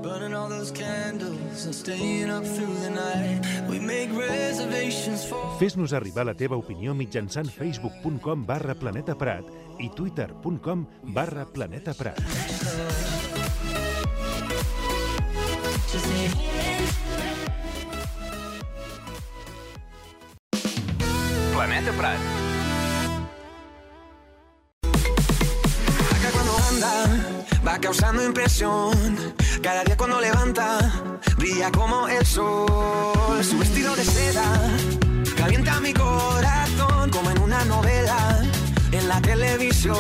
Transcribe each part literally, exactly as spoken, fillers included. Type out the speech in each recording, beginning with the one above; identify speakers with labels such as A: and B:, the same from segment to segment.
A: Fes-nos arribar la teva opinió mitjançant facebook punt com barra Planeta Prat i twitter punt com barra Planeta Prat.
B: Planeta Prat.
C: Acá cuando anda, va causando impresión. Cada día cuando levanta, brilla como el sol. Su vestido de seda calienta mi corazón como en una novela en la televisión.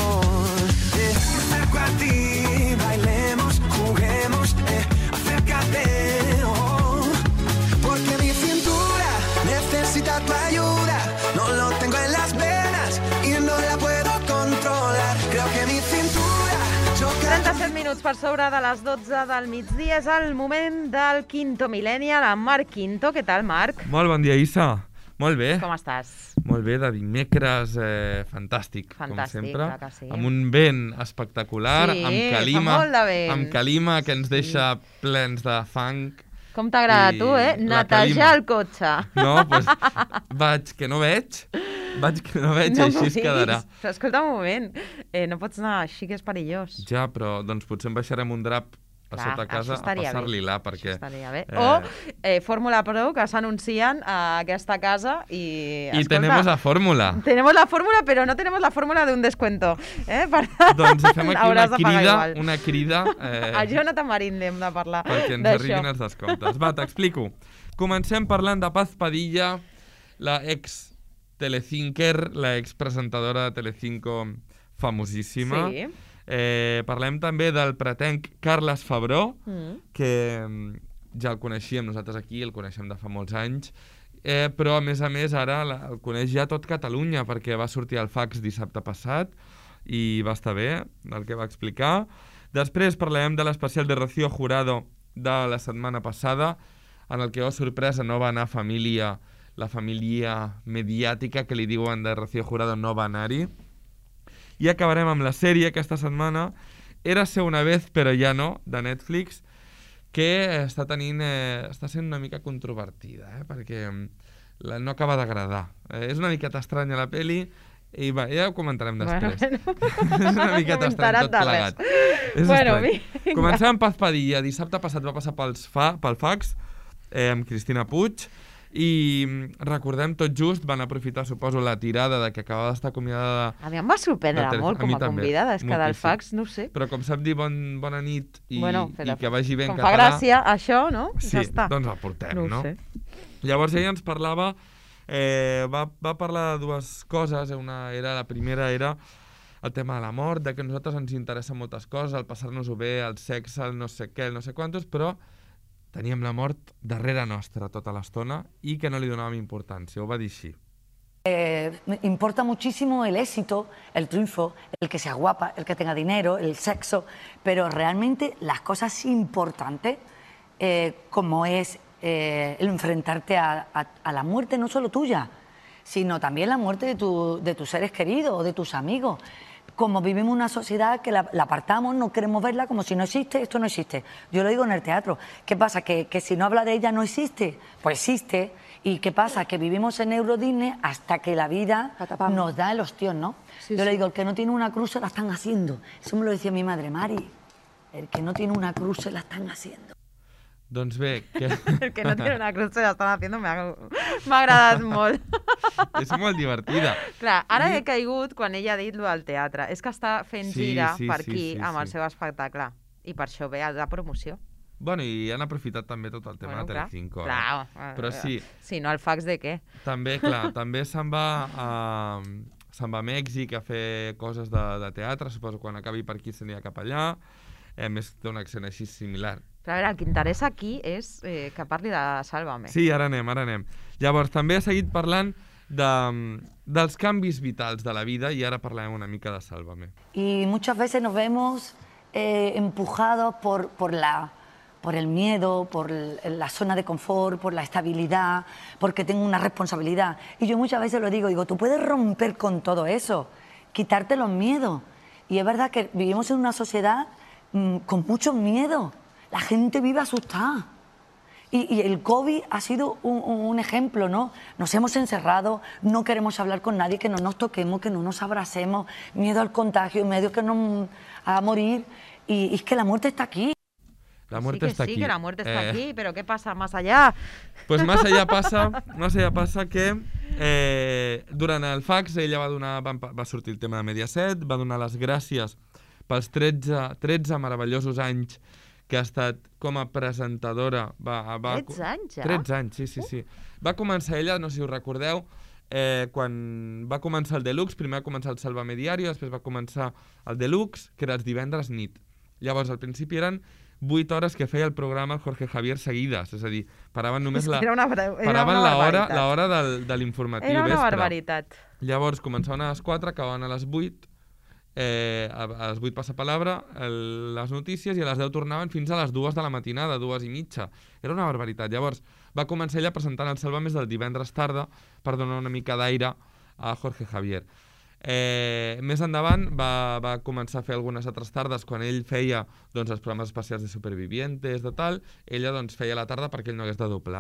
C: Eh, me acerco a ti, bailemos, juguemos, eh, acércate, oh, porque mi cintura necesita tu ayuda. No lo tengo en las venas y no la puedo controlar. Creo que mi cintura choca.
D: trenta-set minuts per sobre de les dotze del migdia. És el moment del Quinto Millennial, amb Marc Quinto. Què tal, Marc?
E: Molt bon dia, Issa. Molt bé.
D: Com estàs?
E: Molt bé, de dimecres eh, fantàstic,
D: Fantàstic,
E: com sempre.
D: clar que sí.
E: Amb un vent espectacular,
D: Sí,
E: amb
D: fa
E: calima,
D: molt de vent.
E: amb calima que ens
D: Sí.
E: deixa plens de fang.
D: Com t'agrada a
E: I
D: tu, eh?
E: la
D: Netejar
E: calima.
D: el cotxe.
E: No, doncs vaig que no veig, vaig que no veig,
D: No
E: així
D: m'ho
E: es quedarà.
D: diguis. Però escolta un moment, eh, no pots anar així, que és perillós.
E: Ja, però doncs potser em baixarem un drap a
D: Clar,
E: sota casa
D: això
E: a
D: estaria
E: passar-li
D: bé.
E: la,
D: Això
E: perquè...
D: estaria bé.
E: eh,
D: O eh, Fórmula Pro, que s'anuncien a aquesta casa i...
E: I
D: escolta,
E: tenemos la fórmula.
D: Tenemos la fórmula, però no tenemos la fórmula de un descuento. Eh? Per tant,
E: Doncs fem aquí una
D: hauràs de pagar
E: crida,
D: igual.
E: una crida... Eh,
D: A Jonathan Marín n'hem de parlar
E: perquè ens
D: d'això.
E: arribin els descomptes. Va, t'explico. Comencem parlant de Paz Padilla, la ex Telecinquer, la ex presentadora de Telecinco famosíssima.
D: Sí.
E: Eh, parlem també del pretenc Carles Fabró,
D: Mm.
E: que mm, ja el coneixíem nosaltres aquí, el coneixem de fa molts anys, eh, però a més a més ara la, el coneix ja tot Catalunya, perquè va sortir al fax dissabte passat i va estar bé el que va explicar. Després parlem de l'especial de Rocío Jurado de la setmana passada, en el que, oh, sorpresa, no va anar família, la família mediàtica que li diuen de Rocío Jurado no va anar-hi. I acabarem amb la sèrie aquesta setmana, Érase una vez però ja no, de Netflix, que està tenint, eh, està sent una mica controvertida, eh, perquè la, no acaba d'agradar. Eh, és una miqueta estranya la peli, i va, ja ho comentarem després.
D: Bueno,
E: és una miqueta estrany tot plegat. És
D: Bueno,
E: estrany.
D: vinga.
E: Comencem amb Paz Padilla. Dissabte passat va passar pels fa, pel fax, eh, amb Cristina Puig, i recordem tot just, van aprofitar, suposo, la tirada de que acabava d'estar acomiadada...
D: A mi em va sorprendre
E: de Tele-
D: molt
E: a
D: com
E: mi
D: a
E: també,
D: convidada, és que del
E: moltíssim.
D: fax, no ho sé.
E: Però com sap dir bon, bona nit i,
D: Bueno,
E: i que vagi bé en
D: com fa
E: català...
D: gràcia, això, no?
E: Sí,
D: Ja està.
E: doncs la portem,
D: No ho
E: no?
D: sé.
E: Llavors ella ens parlava, eh, va, va parlar de dues coses, una era, la primera era el tema de la mort, de que a nosaltres ens interessen moltes coses, el passar-nos-ho bé, el sexe, el no sé què, el no sé quantos, però teníem la mort darrere nostra tota l'estona i que no li donàvem importància, ho va dir així.
F: Eh, me importa muchísimo el éxito, el triunfo, el que sea guapa, el que tenga dinero, el sexo, pero realmente las cosas importantes, eh, como es eh, el enfrentarte a, a, a la muerte no solo tuya, sino también la muerte de, tu, de tus seres queridos o de tus amigos. Como vivimos una sociedad que la, la apartamos, no queremos verla, como si no existe, esto no existe. Yo lo digo en el teatro. ¿Qué pasa? ¿Que, que si no habla de ella no existe? Pues existe. ¿Y qué pasa? Que vivimos en Euro Disney hasta que la vida
D: Patapam.
F: nos da el ostión, ¿no?
D: Sí,
F: Yo
D: sí.
F: le digo, el que no tiene una cruz se la están haciendo. Eso me lo decía mi madre, Mari. El que no tiene una cruz se la están haciendo.
E: Doncs bé, que...
D: El que no tiene una cruz se la estan haciendo m'ha m'ha agradat molt.
E: és molt divertida.
D: Clar, ara
E: I-
D: he caigut quan ella ha dit lo del teatre. És que està fent
E: Sí,
D: gira
E: sí,
D: per
E: sí,
D: aquí
E: sí,
D: amb el
E: sí.
D: seu espectacle. I per això ve a la promoció.
E: Bueno, i han aprofitat també tot el tema
D: Bueno,
E: de
D: clar,
E: Telecinco.
D: clar,
E: eh?
D: eh,
E: Però sí,
D: Si no, el fax de què?
E: també, clar, també se'n va a... se'n va a Mèxic a fer coses de, de teatre, suposo quan acabi per aquí s'anirà cap allà. A més, té un accent així similar.
D: Però a veure, el que interessa aquí és eh, que parli de Sálvame.
E: Sí, ara anem, ara anem. Llavors, també ha seguit parlant de, dels canvis vitals de la vida i ara parlem una mica de Sálvame.
F: Y muchas veces nos vemos eh, empujados por, por, la, por el miedo, por el- la zona de confort, por la estabilidad, porque tengo una responsabilidad. Y yo muchas veces lo digo, digo, tú puedes romper con todo eso, quitarte los miedos. Y es verdad que vivimos en una sociedad mm, con mucho miedo. la gente vive asustada. Y, y el COVID ha sido un, un ejemplo, ¿no? Nos hemos encerrado, no queremos hablar con nadie, que no nos toquemos, que no nos abracemos, miedo al contagio, miedo que no, a morir. Y, y es que la muerte está aquí.
E: La muerte
D: sí que
E: está
D: sí,
E: aquí.
D: que la muerte está
E: Eh,
D: aquí, pero ¿qué pasa más allá?
E: Pues más allà passa, más allà passa que eh, durant el fax ella va donar, va, va sortir el tema de Mediaset, va donar les gràcies pels tretze, tretze meravellosos anys que ha estat com a presentadora. Va, va,
D: tretze anys, ja?
E: tretze anys, sí, sí, sí. Va començar ella, no sé si us recordeu, eh, quan va començar el Deluxe, primer va començar el Sálvame Diario, després va començar el Deluxe, que era els divendres nit. Llavors, al principi eren vuit hores que feia el programa el Jorge Javier seguides, és a dir, paraven només la,
D: Era una, era
E: paraven
D: una
E: l'hora
D: barbaritat.
E: l'hora del, de l'informatiu
D: Era una
E: vespre.
D: barbaritat.
E: Llavors començaven a les quatre, acabaven a les vuit, eh, a, a les vuit passa palabra, el, les notícies, i a les deu tornaven fins a les dues de la matinada, dues i mitja. Era una barbaritat. Llavors va començar ella presentant el Salva Més del divendres tarda per donar una mica d'aire a Jorge Javier. Eh, més endavant va, va començar a fer algunes altres tardes quan ell feia doncs, els programes especials de Supervivientes, de tal, ella doncs, feia la tarda perquè ell no hagués de doblar.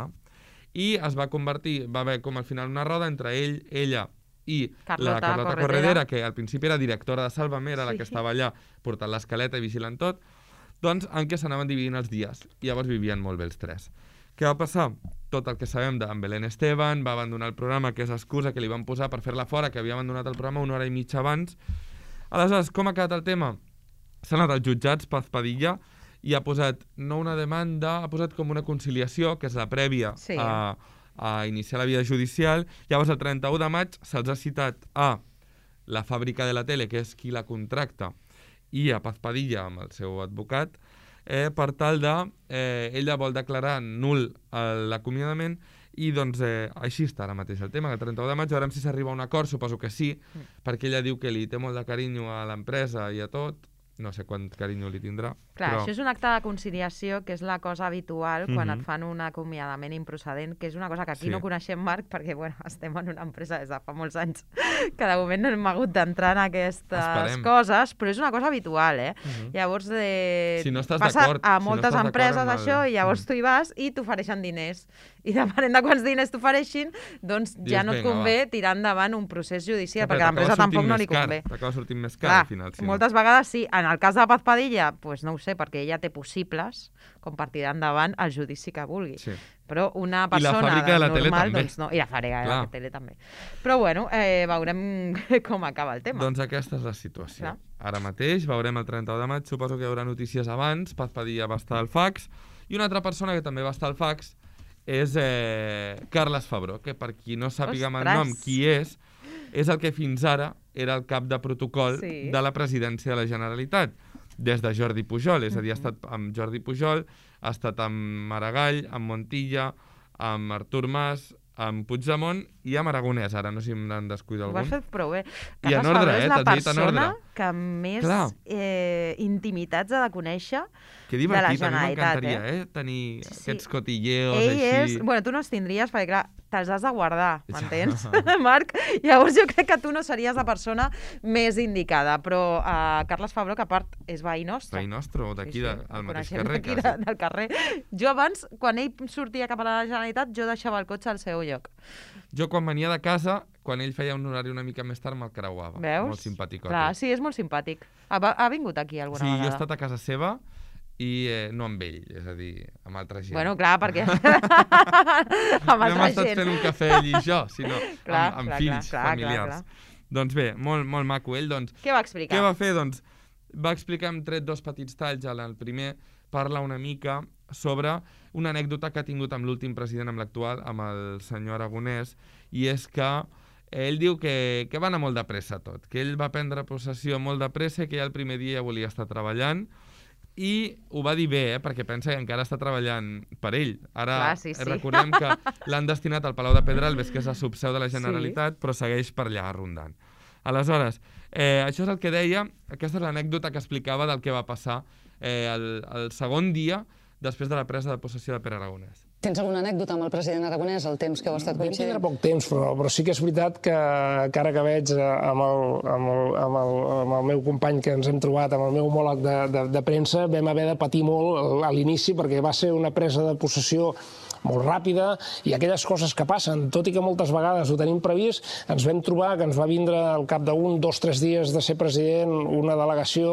E: I es va convertir, va haver com al final una roda entre ell, ella i
D: Carlota
E: la Carlota
D: Corredera.
E: Corredera, que al principi era directora de Sálvame, era
D: Sí.
E: la que estava allà portant l'escaleta i vigilant tot, doncs en què s'anaven dividint els dies. I llavors vivien molt bé els tres. Què va passar? Tot el que sabem d'en Belén Esteban, va abandonar el programa, que és excusa que li van posar per fer-la fora, que havia abandonat el programa una hora i mitja abans. Aleshores, com ha quedat el tema? S'ha anat als jutjats, Paz Padilla, i ha posat no una demanda, ha posat com una conciliació, que és la prèvia
D: Sí.
E: a, a iniciar la via judicial. Llavors, el trenta-u de maig se'ls ha citat a la fàbrica de la tele, que és qui la contracta, i a Paz Padilla, amb el seu advocat, eh, per tal de... Eh, ella vol declarar nul eh, l'acomiadament i doncs eh, així està ara mateix el tema, que el trenta-u de maig veurem si s'arriba a un acord, suposo que sí, mm. perquè ella diu que li té molt de carinyo a l'empresa i a tot, no sé quant carinyo li tindrà.
D: Clar,
E: però...
D: això és un acte de conciliació, que és la cosa habitual quan
E: Mhm.
D: et fan un acomiadament improcedent, que és una cosa que aquí
E: Sí.
D: no coneixem, Marc, perquè bueno, estem en una empresa des de fa molts anys que de moment no hem hagut d'entrar en aquestes
E: Esperem.
D: coses, però és una cosa habitual, eh?
E: Mhm.
D: Llavors, eh,
E: Si no estàs
D: passa
E: d'acord-
D: a
E: si no
D: moltes
E: estàs d'acord
D: empreses
E: amb el-
D: això, i llavors
E: Mhm.
D: tu hi vas i t'ofereixen diners. I depenent de quants diners t'ofereixin, doncs ja
E: Dius,
D: no et
E: vinga,
D: convé
E: va.
D: tirar endavant un procés judicial,
E: Però
D: perquè a l'empresa
E: t'acaba
D: tampoc
E: sortint
D: no
E: més
D: li
E: car,
D: convé.
E: T'acaba sortint més car,
D: Clar,
E: al final. Si
D: moltes
E: no.
D: vegades sí. En el cas de Paz Padilla, pues no ho sé, perquè ella té possibles com per tirar endavant el judici que vulgui.
E: Sí.
D: Però una
E: I la
D: persona
E: fàbrica de la tele
D: normal,
E: també.
D: doncs no. I la fàbrica de
E: Clar.
D: la tele també. Però bueno, eh, veurem com acaba el tema.
E: Doncs aquesta és la situació.
D: Clar.
E: Ara mateix veurem el trenta-u de maig, suposo que hi haurà notícies abans, Paz Padilla va estar al fax, i una altra persona que també va estar al fax és eh, Carles Fabró, que per qui no sàpiga amb el
D: Ostres!
E: nom qui és, és el que fins ara era el cap de protocol
D: Sí.
E: de la presidència de la Generalitat, des de Jordi Pujol, és a dir, ha estat amb Jordi Pujol, ha estat amb Maragall, amb Montilla, amb Artur Mas, amb Puigdemont i amb Aragonès. Ara no sé si m'han descuidat
D: Ho vas
E: algun.
D: fer prou bé.
E: I en
D: Carles
E: ordre,
D: Fabró
E: eh?
D: és la
E: T'has dit en
D: persona
E: ordre.
D: que més
E: Clar.
D: eh, intimitats ha de conèixer
E: Que
D: de la
E: divertit, a mi
D: Generalitat,
E: m'encantaria, eh? Tenir
D: Sí, sí.
E: aquests cotilleos
D: Ell
E: així.
D: és... Bueno, tu no els tindries perquè, clar, te'ls has de guardar, m'entens, Marc? Llavors jo crec que tu no series la persona més indicada, però uh, Carles Fabró, que a part és veí nostre.
E: Veí nostre, o d'aquí, de, al
D: el
E: mateix
D: coneixem
E: carrer,
D: d'aquí
E: quasi.
D: de, del carrer. Jo abans, quan ell sortia cap a la Generalitat, jo deixava el cotxe al seu lloc.
E: Jo quan venia de casa, quan ell feia un horari una mica més tard, me'l creuava.
D: Veus?
E: Molt simpàtic.
D: Clar, sí, és molt simpàtic. Ha, va- ha vingut aquí alguna
E: Sí, jo he
D: vegada?
E: estat a casa seva i eh, no amb ell, és a dir, amb altra gent.
D: Bueno, clar, perquè... amb
E: no hem
D: altra
E: estat
D: gent.
E: fent un cafè ell i jo, sinó
D: Clar,
E: amb, amb
D: clar,
E: fills
D: clar, clar,
E: familiars.
D: clar,
E: Doncs bé, molt, molt maco ell. Doncs,
D: Què va explicar?
E: què va fer? Doncs va explicar, hem tret dos petits talls. En el primer parla una mica sobre una anècdota que ha tingut amb l'últim president, amb l'actual, amb el senyor Aragonès, i és que ell diu que, que va anar molt de pressa tot, que ell va prendre possessió molt de pressa i que ja el primer dia ja volia estar treballant, i ho va dir bé, eh, perquè pensa que encara està treballant per ell. Ara
D: Clar, sí, sí.
E: recordem que l'han destinat al Palau de Pedralbes, que és la subseu de la Generalitat, sí. però segueix per allà rondant. Aleshores, eh, això és el que deia, aquesta és l'anècdota que explicava del que va passar eh, el, el segon dia després de la presa de possessió de Pere Aragonès.
G: Tens alguna anècdota amb el president Aragonès, el temps que heu estat
H: Vam
G: coincidint?
H: tindre poc temps, però, però sí que és veritat que, que ara que veig amb el, amb, el, amb, el, amb el meu company que ens hem trobat, amb el meu homòleg de, de, de premsa, vam haver de patir molt a l'inici perquè va ser una presa de possessió molt ràpida i aquelles coses que passen, tot i que moltes vegades ho tenim previst, ens vam trobar que ens va vindre al cap d'un, dos, tres dies de ser president una delegació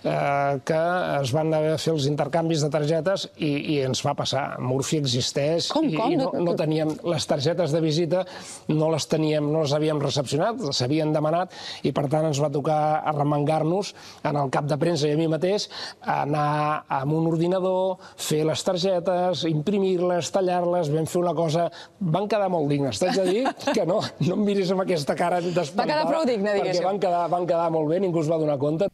H: eh, que es van haver de fer els intercanvis de targetes i, i ens va passar. Murphy existeix
G: Com,
H: i,
G: com?
H: i no, no teníem les targetes de visita, no les teníem, no les havíem recepcionat, les havien demanat i per tant ens va tocar arremangar-nos en el cap de premsa i a mi mateix, anar amb un ordinador, fer les targetes, imprimir-les, tallar-les, vam fer una cosa... Van quedar molt dignes. T'haig de dir que no, no em miris amb aquesta cara d'espantada.
G: Va quedar prou digne, diguéssim.
H: Perquè van quedar, van quedar molt bé, ningú es va donar compte.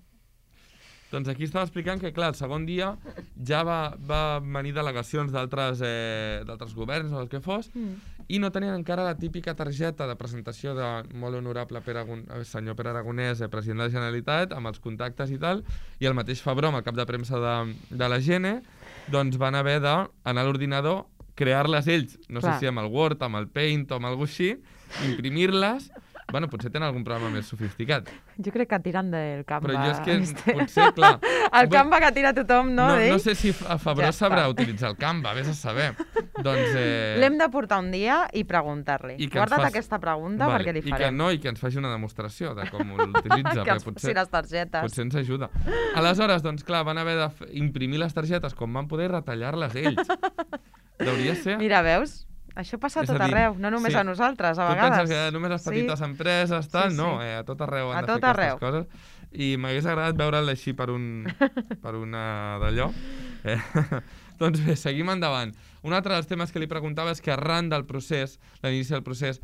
E: Doncs aquí estava explicant que, clar, el segon dia ja va, va venir delegacions d'altres eh, d'altres governs o el que fos, mm. i no tenien encara la típica targeta de presentació de molt honorable Pere Aragon, senyor Pere Aragonès, eh, president de la Generalitat, amb els contactes i tal, i el mateix Febró, amb el cap de premsa de, de la Gene, doncs van haver d'anar a l'ordinador, crear-les ells, no Clar. sé si amb el Word, amb el Paint o amb alguna cosa així, imprimir-les. Bueno, potser tenen algun programa més sofisticat.
D: Jo crec que tiren del Canva.
E: Però jo és que,
D: este.
E: potser, clar...
D: El Canva que tira tothom, no?
E: No,
D: d'ell?
E: no sé si a Febró
D: Ja
E: sabrà
D: està.
E: utilitzar el Canva, vés a saber. Doncs... Eh...
D: L'hem de portar un dia i preguntar-li. Guarda't fas... aquesta pregunta vale. perquè li farem.
E: I que no, i que ens faci una demostració de com l'utilitza.
D: que ens potser, les targetes.
E: Potser ens ajuda. Aleshores, doncs clar, van haver d'imprimir les targetes com van poder retallar-les ells. Hauria ser...
D: Mira, veus? Això passa a tot
E: a dir,
D: arreu, no només
E: sí.
D: a nosaltres, a
E: tu
D: vegades.
E: Tu penses que només les petites sí. empreses, tal, sí, sí. no, eh, a tot arreu han
D: a
E: de
D: tot
E: fer
D: arreu.
E: aquestes coses. I m'hagués agradat veure'l així per, un, per una d'allò. Eh, doncs bé, seguim endavant. Un altre dels temes que li preguntava és que arran del procés, l'inici del procés,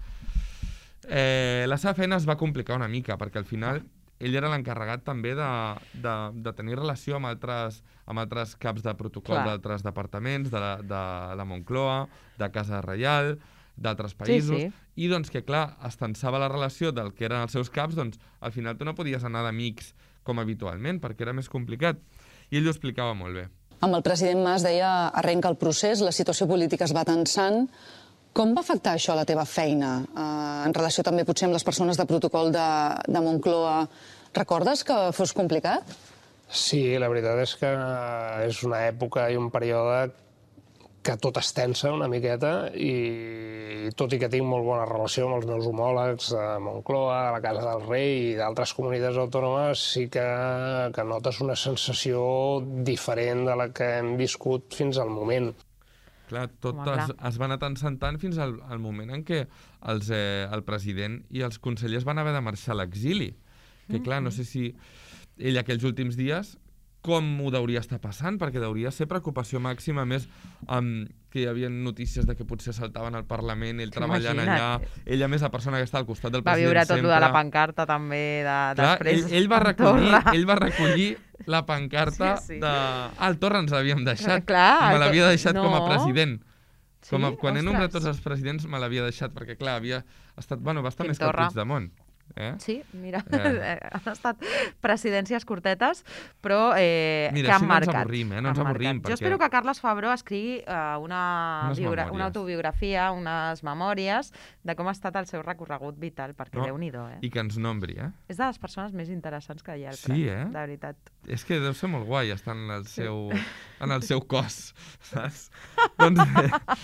E: eh, la seva feina es va complicar una mica, perquè al final ell era l'encarregat també de, de, de tenir relació amb altres, amb altres caps de protocol d'altres departaments, de la, de la Moncloa, de Casa Reial, d'altres països, sí, sí. i doncs que, clar, es tensava la relació del que eren els seus caps, doncs al final tu no podies anar d'amics com habitualment, perquè era més complicat. I ell ho explicava molt bé.
G: Amb el president Mas deia, arrenca el procés, la situació política es va tensant. Com va afectar això a la teva feina? Uh, en relació també potser amb les persones de protocol de, de Moncloa, recordes que fos complicat?
H: Sí, la veritat és que és una època i un període que tot es tensa una miqueta i tot i que tinc molt bona relació amb els meus homòlegs de Moncloa, de la Casa del Rei i d'altres comunitats autònomes, sí que, que notes una sensació diferent de la que hem viscut fins al moment.
E: Clar, tot Home, es, clar. es va anar tensant tant fins al, al moment en què els, eh, el president i els consellers van haver de marxar a l'exili. Que clar, no sé si ell aquells últims dies com ho deuria estar passant, perquè deuria ser preocupació màxima, més um, que hi havia notícies de que potser saltaven al Parlament, ell treballant allà, ell a més la persona que està al costat del
D: va
E: president
D: viure tot
E: sempre.
D: de la pancarta també, de,
E: clar,
D: després...
E: Ell, ell, va recollir, ell va recollir la pancarta sí, sí. de... Ah, el Torra ens l'havíem deixat,
D: clar,
E: me l'havia deixat
D: no.
E: com a president. Com a,
D: sí?
E: quan
D: Ostres.
E: he nombrat tots els presidents me l'havia deixat, perquè clar, havia estat, bueno, va estar Quim més Torra. Que Puigdemont. Eh?
D: Sí, mira, eh. han estat presidències curtetes, però eh,
E: mira,
D: que han
E: si no
D: marcat.
E: Ens avorrim, eh? No ens avorrim.
D: Perquè... Jo espero que Carles Febró escrigui uh, una, biura... una autobiografia, unes memòries de com ha estat el seu recorregut vital, perquè no, Déu-n'hi-do, eh?
E: I que ens nombri, eh?
D: És de les persones més interessants que hi ha al
E: sí,
D: eh?
E: De
D: veritat.
E: És que deu ser molt guai estar en el seu, sí. en el seu cos, saps? Doncs bé,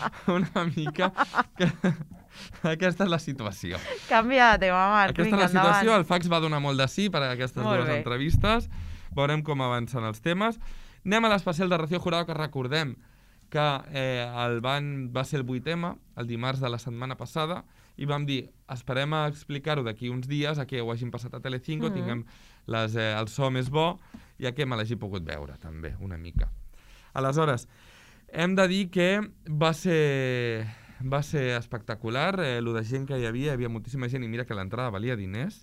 E: una mica... Que... Aquesta és la situació.
D: Canvia de tema, Marc.
E: Aquesta
D: Vinga,
E: és la situació.
D: endavant.
E: El fax va donar molt de sí per a aquestes molt dues bé. entrevistes. Veurem com avancen els temes. Anem a l'especial de Rocío Jurado, que recordem que eh, el van, va ser el vuit ema, el dimarts de la setmana passada, i vam dir, esperem a explicar-ho d'aquí uns dies, a que ho hagin passat a Telecinco, mm-hmm. tinguem les, eh, el so més bo, i a que me l'hagi pogut veure, també, una mica. Aleshores, hem de dir que va ser... Va ser espectacular, eh, el de gent que hi havia, hi havia moltíssima gent, i mira que l'entrada valia diners,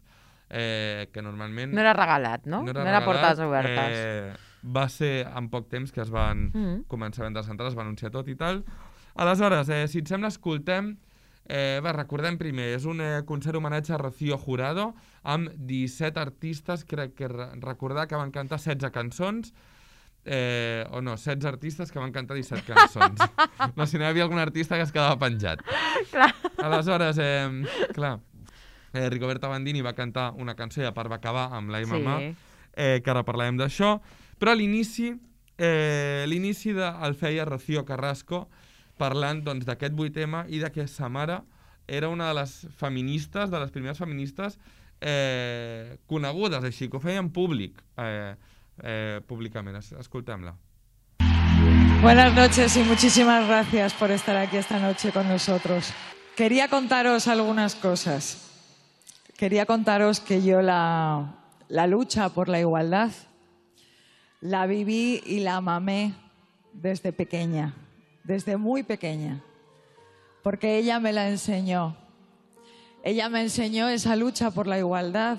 E: eh, que normalment...
D: No era regalat, no?
E: No era,
D: no era
E: regalat,
D: portades obertes.
E: Eh, va ser en poc temps que es van mm. començar a vendre les entrades, es va anunciar tot i tal. Aleshores, eh, si et sembla, escoltem, eh, va, recordem primer, és un eh, concert homenatge a Rocío Jurado, amb disset artistes, crec que re recordar que van cantar setze cançons, eh, o no, setze artistes que van cantar disset cançons. No, si no hi havia algun artista que es quedava penjat.
D: Clar.
E: Aleshores, eh, clar, eh, Rigoberta Bandini va cantar una cançó i a part va acabar amb l'Ai Mamà,
D: Sí.
E: eh, que ara parlarem d'això, però a l'inici eh, l'inici de, el feia Rocío Carrasco parlant doncs, d'aquest vuitè M i de que sa mare era una de les feministes, de les primeres feministes eh, conegudes, així, que ho feia en públic, eh, eh, públicament. Es, escoltem-la.
I: Buenas noches y muchísimas gracias por estar aquí esta noche con nosotros. Quería contaros algunas cosas. Quería contaros que yo la, la lucha por la igualdad la viví y la mamé desde pequeña, desde muy pequeña, porque ella me la enseñó. Ella me enseñó esa lucha por la igualdad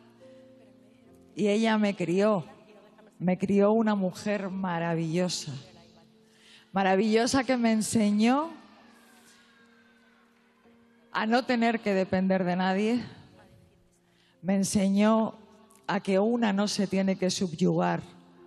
I: y ella me crió, me crió una mujer maravillosa. Maravillosa que me enseñó a no tener que depender de nadie. Me enseñó a que una no se tiene que subyugar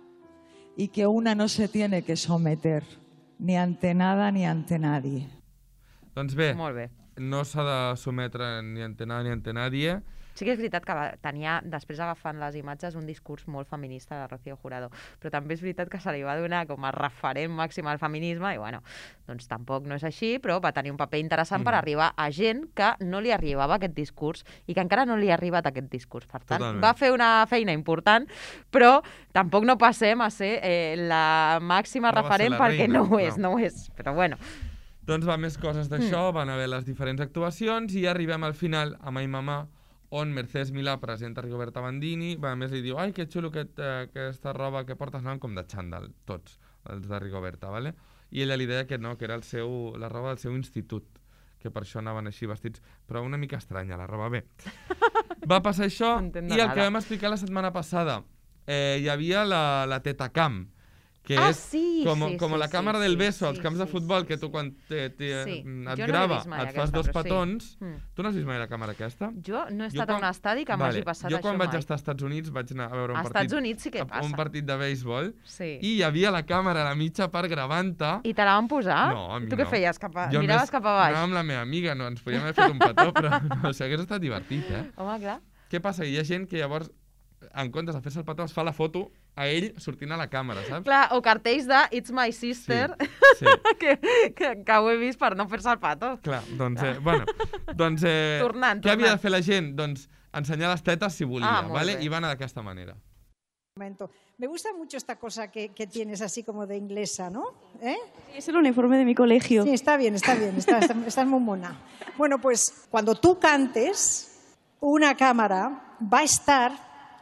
I: y que una no se tiene que someter ni ante nada ni ante nadie.
E: Doncs bé,
D: Molt bé.
E: no s'ha de sometre ni ante nada ni ante nadie.
D: Sí que és veritat que va- tenia, després agafant les imatges, un discurs molt feminista de Rocío Jurado, però també és veritat que se li va donar com a referent màxim al feminisme i, bueno, doncs tampoc no és així, però va tenir un paper interessant mm. per arribar a gent que no li arribava aquest discurs i que encara no li ha arribat aquest discurs. Per tant,
E: Totalment.
D: va fer una feina important, però tampoc no passem a ser eh, la màxima
E: No va ser
D: referent
E: la
D: perquè
E: reina,
D: no ho és,
E: no.
D: no ho és, però bueno.
E: Doncs va, més coses d'això, mm. van haver les diferents actuacions i arribem al final amb Ai Mamà, on Mercedes Milà presenta Rigoberta Bandini, va, a més li diu, ai, que xulo aquest, eh, aquesta roba que portes, anaven com de xandall, tots, els de Rigoberta, ¿vale? I ella li deia que no, que era el seu, la roba del seu institut, que per això anaven així vestits, però una mica estranya, la roba, bé. Va passar això,
D: No entendo
E: i el que
D: nada.
E: vam explicar la setmana passada, eh, hi havia la, la Teta Cam, que
D: Ah,
E: és
D: sí,
E: com,
D: sí,
E: com
D: sí,
E: la
D: sí,
E: càmera
D: sí,
E: del beso als
D: sí,
E: camps de
D: sí,
E: futbol,
D: sí,
E: que tu
D: sí.
E: quan te, te,
D: Sí.
E: et
D: Jo no l'he
E: grava,
D: vist mai,
E: et fas
D: aquesta,
E: dos
D: però sí.
E: petons.
D: Mm.
E: Tu no has vist mai la càmera aquesta?
D: Jo no he
E: Jo
D: estat a
E: quan-
D: un estadi que m'hagi passat
E: jo
D: això
E: quan vaig
D: mai.
E: estar als Estats Units vaig anar a veure un
D: A
E: partit,
D: Estats Units sí que passa.
E: un partit de béisbol
D: Sí.
E: i hi havia la càmera a la mitja part gravant-te.
D: I te la van posar?
E: No, a mi
D: tu
E: no.
D: què feies? Cap a...
E: Jo
D: Miraves
E: més
D: cap a baix?
E: Anava amb la meva amiga, no, ens podíem haver fet un petó, però no, si hagués estat divertit, eh?
D: Home, clar.
E: Què passa? Hi ha gent que llavors, en comptes de fer-se el petó, es fa la foto a ell sortint a la càmera, saps?
D: Clar, o cartells de It's my sister,
E: Sí,
D: que, que, que ho he vist per no fer-se el pato.
E: clar, doncs, eh, bueno, doncs, eh,
D: Tornant,
E: què havia
D: tornant.
E: de fer la gent? Doncs ensenyar les tetes si volia,
D: Ah, molt
E: vale?
D: bé.
E: I va anar d'aquesta manera.
J: momento. Me gusta mucho esta cosa que, que tienes así como de inglesa, ¿no? ¿Eh?
K: Es el uniforme de mi colegio.
J: Sí, está bien, está bien, está, está, estás muy mona. Bueno, pues cuando tú cantes, una cámara va a estar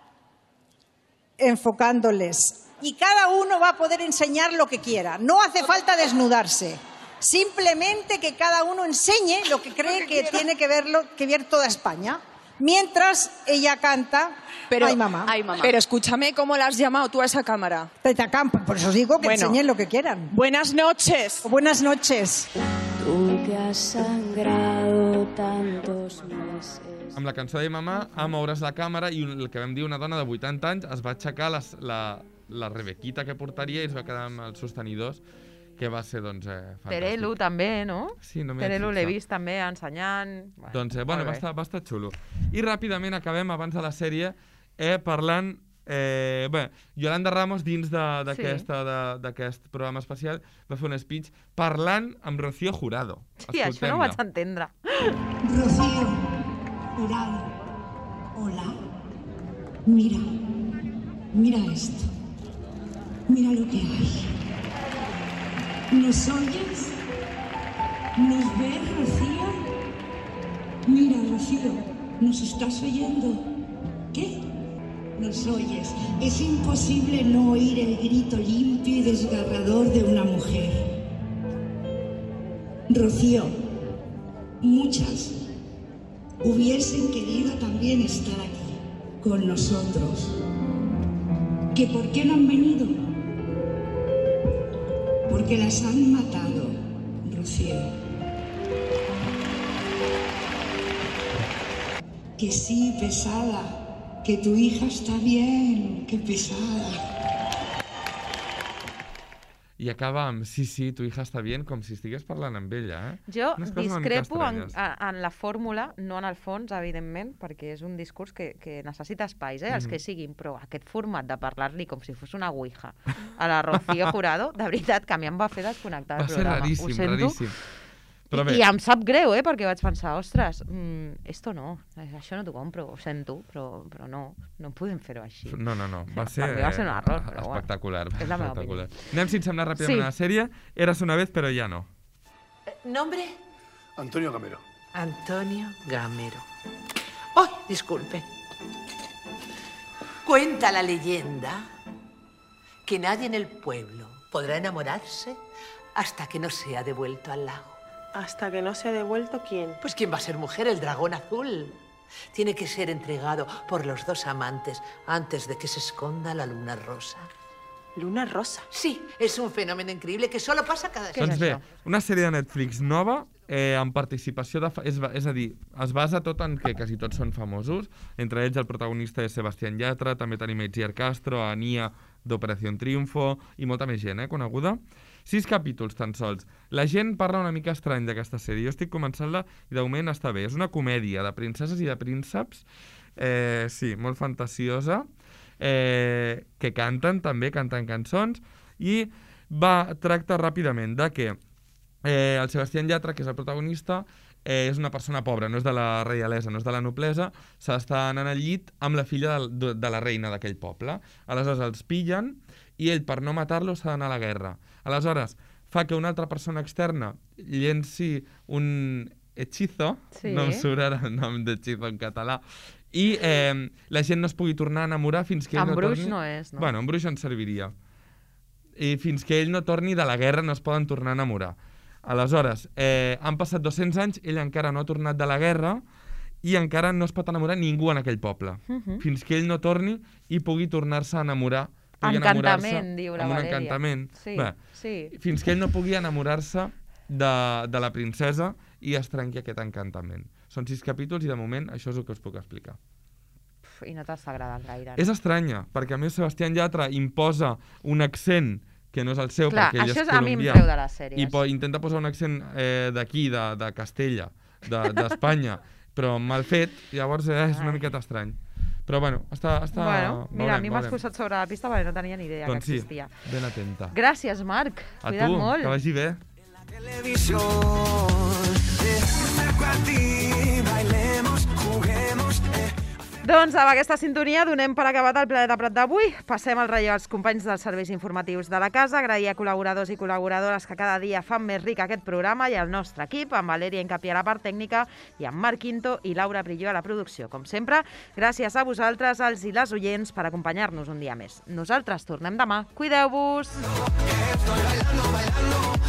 J: enfocándoles y cada uno va a poder enseñar lo que quiera. No hace falta desnudarse. Simplemente que cada uno enseñe lo que cree que tiene que verlo, que ver toda España. Mientras ella canta
L: Pero,
J: Ay Mamá.
L: Ay, mamá. Pero escúchame, ¿cómo la has llamado tú a esa cámara?
J: Teta Camp, por eso os digo que
L: Bueno.
J: enseñen lo que quieran.
L: Buenas noches.
J: Buenas noches.
K: Tú que has sangrado tantos meses.
E: Amb la cançó de Mamà, a moure's la càmera i un- el que vam dir, una dona de vuitanta anys es va aixecar les, la, la rebequita que portaria i es va quedar amb els sostenidors, que va ser, doncs, eh, fantàstic.
D: Terelu també, no?
E: Sí, no m'hi vaig
D: Terelu l'he
E: fixar.
D: vist també ensenyant. Bueno,
E: Doncs, eh, bueno,
D: molt
E: va
D: bé.
E: estar, va estar xulo. I ràpidament acabem, abans de la sèrie, eh, parlant... Eh, bé, Yolanda Ramos, dins de- d'aquesta de, d'aquest programa especial, va fer un speech parlant amb Rocío Jurado.
D: Sí, això no ho vaig entendre.
M: Rocío Jurado, hola. Mira, mira esto. Mira lo que hay. ¿Nos oyes? ¿Nos ves, Rocío? Mira, Rocío, ¿nos estás oyendo? ¿Qué? Nos oyes. Es imposible no oír el grito limpio y desgarrador de una mujer. Rocío, muchas hubiesen querido también estar aquí con nosotros. ¿Que por qué no han venido? Porque las han matado, Rocío. Que sí, pesada, que tu hija está bien, que pesada.
E: i acaba amb sí, sí, tu hija està bien, com si estigués parlant amb ella, eh?
D: Jo
E: Unes coses una mica
D: discrepo en,
E: estranyes.
D: en la fórmula, no en el fons, evidentment, perquè és un discurs que, que necessita espais, eh, els
E: Mhm.
D: que siguin, però aquest format de parlar-li com si fos una ouija a la Rocío Jurado, de veritat que a mi em va fer desconnectar
E: Va
D: el
E: ser
D: programa.
E: raríssim,
D: Ho sento.
E: raríssim. Però bé,
D: I, I em sap greu, eh, perquè vaig pensar, ostres, mm, esto no, això no t'ho compro, ho sento, però, però no, no podem fer-ho així.
E: no, no, no, va
D: Per
E: ser,
D: mi va ser un error,
E: eh,
D: però bueno.
E: espectacular.
D: És la meva
E: espectacular.
D: opinió.
E: Anem, si et sembla, ràpidament
D: Sí.
E: a la sèrie. Eras una vez, però ja no.
N: ¿Nombre?
O: Antonio Gamero.
N: Antonio Gamero. ¡Ay, disculpe! Cuenta la leyenda que nadie en el pueblo podrá enamorarse hasta que no sea devuelto al lago.
L: ¿Hasta que no se ha devuelto quién?
N: Pues ¿quién va a ser mujer? El dragón azul. Tiene que ser entregado por los dos amantes antes de que se esconda la luna rosa.
L: ¿Luna rosa?
N: Sí, es un fenómeno increíble que solo pasa cada...
E: Doncs bé, una sèrie de Netflix nova eh, amb participació de... Fa... És, és a dir, es basa tot en que quasi tots són famosos. Entre ells el protagonista és Sebastián Yatra, també tenim Itziar Castro, Ania d'Operació Triunfo i molta més gent, eh, coneguda. Sis capítols tan sols. La gent parla una mica estrany d'aquesta sèrie. Jo estic començant-la i de moment està bé. És una comèdia de princeses i de prínceps. Eh, sí, molt fantasiosa. Eh, que canten també, canten cançons, i va tractar ràpidament de que eh, el Sebastián Yatra, que és el protagonista, eh, és una persona pobra, no és de la reialesa, no és de la noblesa, s'està anant al llit amb la filla de, de, de la reina d'aquell poble. Aleshores els pillen i ell, per no matar-lo, s'ha d'anar a la guerra. Aleshores, fa que una altra persona externa llenci un hechizo,
D: Sí.
E: no em surt ara el nom d'hechizo en català, i eh, la gent no es pugui tornar a enamorar fins que ell no
D: Embruix
E: torni...
D: no és, no?
E: Bueno, embruix ens serviria. I fins que ell no torni de la guerra no es poden tornar a enamorar. Aleshores, eh, han passat dos-cents anys, ell encara no ha tornat de la guerra i encara no es pot enamorar ningú en aquell poble.
D: Mhm.
E: Fins que ell no torni i pugui tornar-se a enamorar. Pugui
D: Encantament,
E: enamorar-se
D: diu la
E: amb un
D: Valèria.
E: encantament.
D: Sí,
E: Bé,
D: sí.
E: fins que ell no pugui enamorar-se de, de la princesa i es trenqui aquest encantament. Són sis capítols i de moment això és el que us puc explicar.
D: Uf, I no t'està agradant gaire.
E: És estranya, perquè a més Sebastián Yatra imposa un accent que no és el seu,
D: Clar,
E: perquè ell
D: això
E: és
D: és a mi em
E: colombià.
D: treu de les sèries.
E: I po intenta posar un accent eh, d'aquí, de, de Castella, d'Espanya, de, però mal fet, llavors eh, és una miqueta estrany. Però bueno, està... està
D: Bueno, mira, a mi m'has
E: veurem.
D: posat sobre la pista perquè no tenia ni idea
E: Doncs
D: que
E: sí,
D: existia.
E: ben atenta.
D: Gràcies, Marc.
E: A
D: Cuida't
E: tu,
D: molt.
E: que vagi bé.
C: Televisión, eh, me acerco a ti, bailemos, juguemos, eh.
D: Doncs amb aquesta sintonia donem per acabat el Planeta Prat d'avui. Passem el relleu als companys dels serveis informatius de la casa, agrair a col·laboradors i col·laboradores que cada dia fan més ric aquest programa i al nostre equip, amb Valèria Incapié a la part tècnica i amb Marc Quinto i Laura Brilló a la producció. Com sempre, gràcies a vosaltres, els i les oients, per acompanyar-nos un dia més. Nosaltres tornem demà. Cuideu-vos!
C: Estoy bailando, bailando.